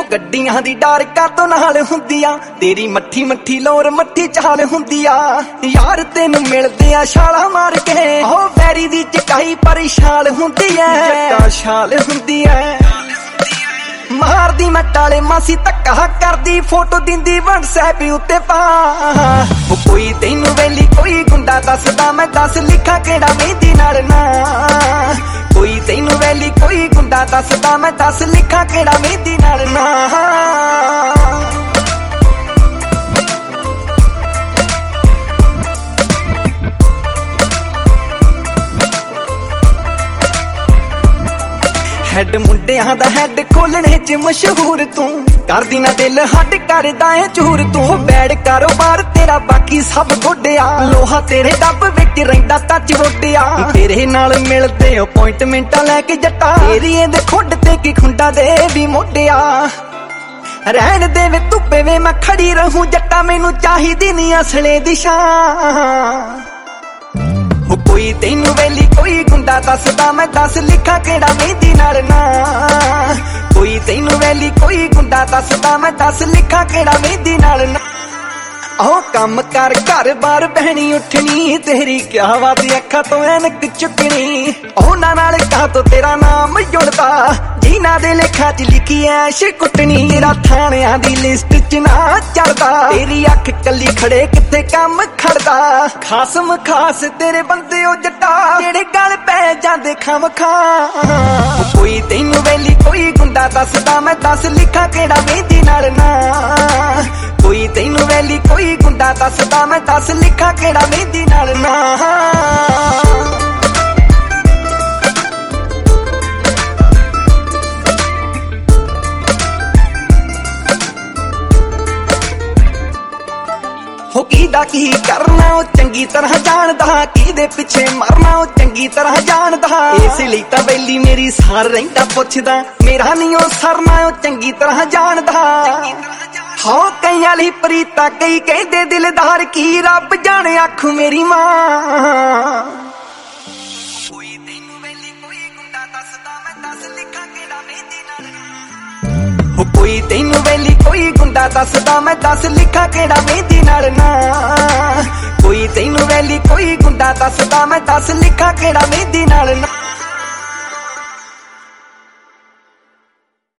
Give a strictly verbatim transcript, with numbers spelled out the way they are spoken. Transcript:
ਗੱਡੀਆਂ ਦੀ ਡਾਰ ਕਾਤੋਂ ਨਾਲ ਹੁੰਦੀਆਂ ਤੇਰੀ ਮੱਠੀ ਮੱਠੀ ਲੋਰ ਮੱਠੀ ਚਾਲ ਹੁੰਦੀ ਆ ਯਾਰ ਤੈਨੂੰ ਮਿਲਦੇ ਆ ਛਾਲਾ ਮਾਰ ਕੇ ਹੋ ਵੈਰੀ ਦੀ ਚਕਾਈ ਪਰ ਛਾਲ ਹੁੰਦੀ ਐ ਜੱਟਾ ਛਾਲ ਹੁੰਦੀ ਐ ਮਾਰਦੀ ਮੈਂ ਟਾਲੇ ਮਾਸੀ ਧੱਕਾ ਕਰਦੀ ਫੋਟੋ ਦਿੰਦੀ WhatsApp ਉੱਤੇ ਪਾ ਉਹ ਕੋਈ ਤੈਨੂੰ ਵੇਲੀ ਕੋਈ ਗੁੰਡਾ ਦੱਸਦਾ ਮੈਂ ਦੱਸ ਲਿਖਾਂ ਕਿਹੜਾ ਮਹਿੰਦੀ ਨਾਲ ਨਾ ਕੋਈ ਤੈਨੂੰ ਵੇਲੀ ਕੋਈ ਗੁੰਡਾ ਦੱਸਦਾ ਮੈਂ ਦੱਸ ਲਿਖਾਂ ਕਿਹੜਾ ਮਹਿੰਦੀ ਨਾਲ ਨਾ ਹੈਡ ਮੁੰਡਿਆਂ ਦਾ ਹੈਡ ਖੋਲਣੇ ਚ ਮਸ਼ਹੂਰ ਤੂੰ ਕਰਦੀ ਨਾ ਦਿਲ ਹੱਡ ਕਰਦਾ ਏ ਚੂਰ ਤੂੰ ਬੈਡ ਕਾਰੋਬਾਰ ਤੇਰਾ ਬਾਕੀ ਸਭ ਗੋਡਿਆ ਲੋਹਾ ਤੇਰੇ ਡੱਬ ਵਿੱਚ ਰਹਿੰਦਾ ਟੱਚ ਵੋਡਿਆ ਤੇਰੇ ਨਾਲ ਮਿਲਦੇ ਅਪਾਇੰਟਮੈਂਟਾਂ ਲੈ ਕੇ ਜੱਟਾ ਏਰੀਏ ਦੇ ਖੁੱਡ ਤੇ ਕੀ ਖੁੰਡਾ ਦੇ ਵੀ ਮੋਢਿਆ ਰਹਿਣ ਦੇ ਵੇ ਧੁੱਪੇ ਵੇ ਮੈਂ ਖੜੀ ਰਹੂੰ ਜੱਟਾ ਮੈਨੂੰ ਚਾਹੀਦੀ ਨਹੀਂ ਅਸਲੇ ਦੀ ਸ਼ਾਨ ਹੋ ਕੋਈ ਤੈਨੂੰ ਵੇਲੀ ਕੋਈ ਗੁੰਡਾ ਦੱਸਦਾ ਮੈਂ ਦੱਸ ਲਿਖਾਂ ਕਿਹੜਾ ਮਹਿੰਦੀ ਨਾਲ ਨਾ ਕੋਈ ਤੈਨੂੰ ਵੇਲੀ ਕੋਈ ਗੁੰਡਾ ਦੱਸਦਾ ਮੈਂ ਦੱਸ ਲਿਖਾਂ ਕਿਹੜਾ ਮਹਿੰਦੀ ਨਾਲ ਨਾ ਉਹ ਕੰਮ ਕਰ ਘਰ ਬਾਰ ਬਹਿਣੀ ਉੱਠਣੀ ਤੇਰੀ ਕਿਆ ਬਾਤ ਅੱਖਾਂ ਤੋਂ ਐਨਕ ਚੁੱਕਣੀ ਉਹਨਾਂ ਨਾਲ ਕਹਾਂ ਤੋਂ ਤੇਰਾ ਨਾਮ ਜੁੜਦਾ ਜਿਨ੍ਹਾਂ ਦੇ ਲੇਖਾਂ ਚ ਲਿਖੀ ਐਸ਼ ਕੁੱਟਣੀ ਤੇਰਾ ਥਾਣਿਆਂ ਦੀ ਲਿਸਟ ਚ ਨਾ ਚੜਦਾ ਤੇਰੀ ਅੱਖ ਕੱਲੀ ਖੜੇ ਕਿੱਥੇ ਕੰਮ ਖੜਦਾ ਖਾਸਮ ਖਾਸ ਤੇਰੇ ਬੰਦੇ ਉਹ ਜੱਟਾ ਜਿਹੜੇ ਗਲ ਪੈ ਜਾਂਦੇ ਖਮ ਖਾ ਕੋਈ ਤੈਨੂੰ ਵੇਲੀ ਕੋਈ ਗੁੰਡਾ ਦੱਸਦਾ ਮੈਂ ਦੱਸ ਲਿਖਾਂ ਕਿਹੜਾ ਮਹਿੰਦੀ ਨਾਲ ਨਾ ਕੋਈ ਤੈਨੂੰ ਵੇਲੀ ਕੋਈ ਗੁੰਡਾ ਦੱਸਦਾ ਮੈਂ ਦੱਸ ਲਿਖਾਂ ਕਿਹੜਾ ਮਹਿੰਦੀ ਨਾਲ ਨਾ ਹੋ ਕਿਹਦਾ ਕੀ ਕਰਨਾ ਉਹ ਚੰਗੀ ਤਰ੍ਹਾਂ ਜਾਣਦਾ ਕਿਹਦੇ ਪਿੱਛੇ ਮਰਨਾ ਉਹ ਚੰਗੀ ਤਰ੍ਹਾਂ ਜਾਣਦਾ ਇਸ ਲਈ ਤਾਂ ਵੇਲੀ ਮੇਰੀ ਸਾਰ ਰਹਿੰਦਾ ਪੁੱਛਦਾ ਮੇਰਾ ਨਹੀਂ ਉਹ ਸਰਨਾ ਉਹ ਚੰਗੀ ਤਰ੍ਹਾਂ ਜਾਣਦਾ ਹੋ ਕਈਆਂ ਲਈ ਪ੍ਰੀਤਾ ਕਈ ਕਹਿੰਦੇ ਦਿਲਦਾਰ ਕੀ ਰੱਬ ਜਾਣੇ ਆਖੂ ਮੇਰੀ ਮਾਂ ਕੋਈ ਤੈਨੂੰ ਵੇਲੀ ਕੋਈ ਗੁੰਡਾ ਦੱਸਦਾ ਮੈਂ ਦੱਸ ਲਿਖਾਂ ਕਿਹੜਾ ਮਹਿੰਦੀ ਨਾਲ ਹੋ ਕੋਈ ਤੈਨੂੰ ਵੇਲੀ ਕੋਈ ਗੁੰਡਾ ਦੱਸਦਾ ਮੈਂ ਦੱਸ ਲਿਖਾਂ ਕਿਹੜਾ ਮਹਿੰਦੀ ਨਾਲ ਨਾ ਕੋਈ ਤੈਨੂੰ ਵੇਲੀ ਕੋਈ ਗੁੰਡਾ ਦੱਸਦਾ ਮੈਂ ਦੱਸ ਲਿਖਾਂ ਕਿਹੜਾ ਮਹਿੰਦੀ ਨਾਲ ਨਾ